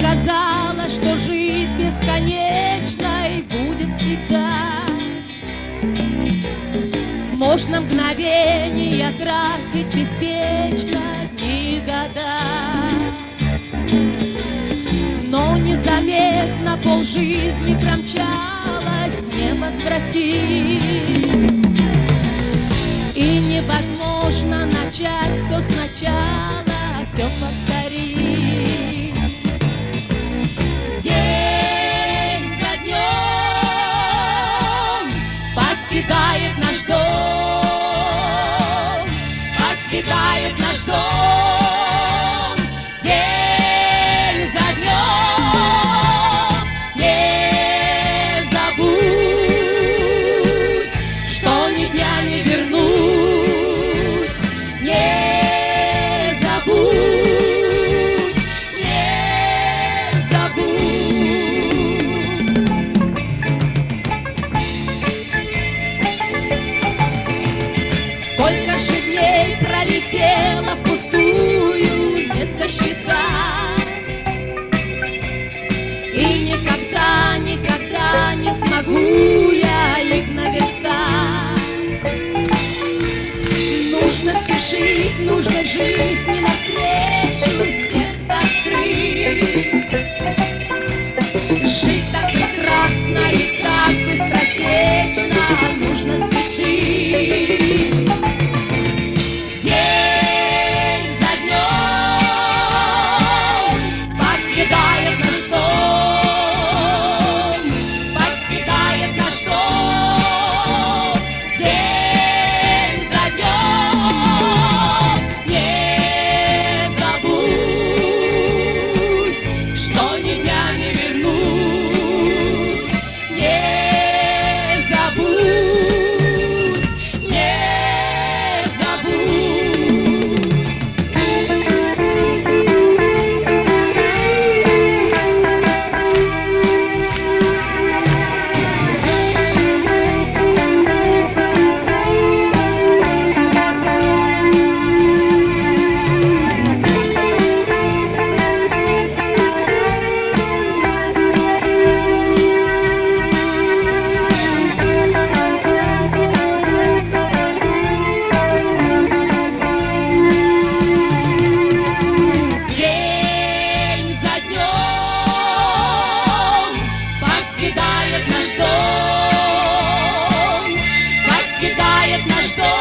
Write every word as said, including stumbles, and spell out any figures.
сказала, что жизнь бесконечной будет всегда. Можно мгновение тратить беспечно дни и года, но незаметно полжизни промчалась, не возвратить. И невозможно начать все сначала, все повторить. День за днем покидает наш дом, покидает наш дом. День за днем не забудь, что ни дня не вернуть, не забудь, не забудь. Сколько же дней пролетело впустую, не сосчитать, и никогда, никогда не смогу я их наверстать. Нужно спешить, нужно жизни навстречу, сердце открыть. Жить так прекрасно и так быстротечно, нужно спешить. День за днем покидает наш дом, покидает наш дом. День за днем не забудь, что ни дня не вернуть, не забудь, не забудь. День за днем покидает наш дом, покидает наш дом.